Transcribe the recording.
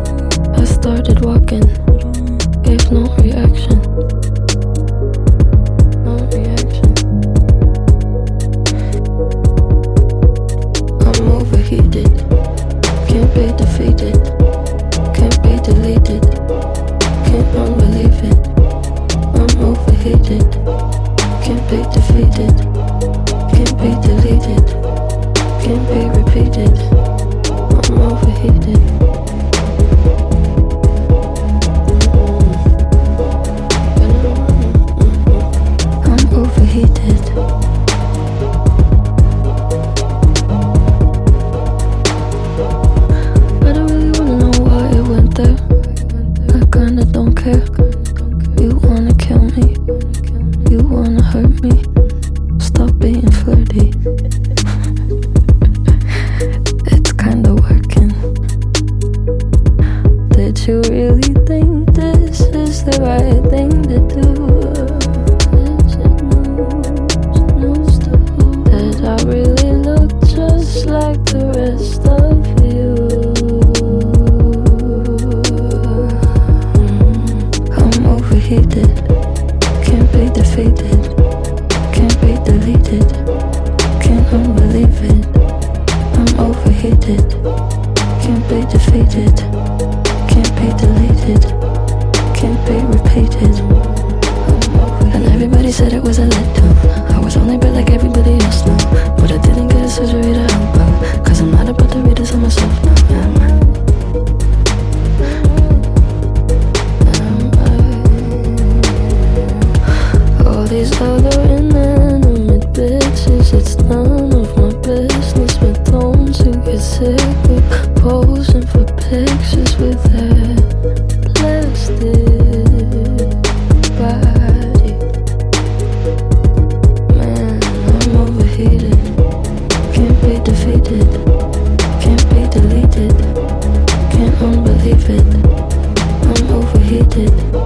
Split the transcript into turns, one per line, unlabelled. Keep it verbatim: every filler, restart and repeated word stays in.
I started walking, gave no reaction. No reaction. I'm overheated, can't be defeated, can't be deleted, can't unbelieve it. I'm overheated, can't be defeated, can't be deleted, can't be repeated. I'm overheated. I'm overheated. I don't really wanna know why it went there. I kinda don't care. You wanna kill me, you wanna hurt me. Stop being flirty. It's kinda working. Did you really think this is the right thing to do? Is it news, news to who? Did I really look just like the rest of you? I'm overheated, can't be defeated, can't be deleted, can't unbelieve it. I'm overheated, can't be defeated, can't be deleted, can't be repeated. And everybody said it was a letdown. I was only bad like everybody else now, but I didn't get a surgery to help out, cause I'm not about to read this on myself now, am I? All these other inanimate bitches, it's none of my business, but don't you get sick with posing for pictures with that plastic body? Man, I'm overheated, can't be defeated, can't be deleted, can't unbelieve it. I'm overheated.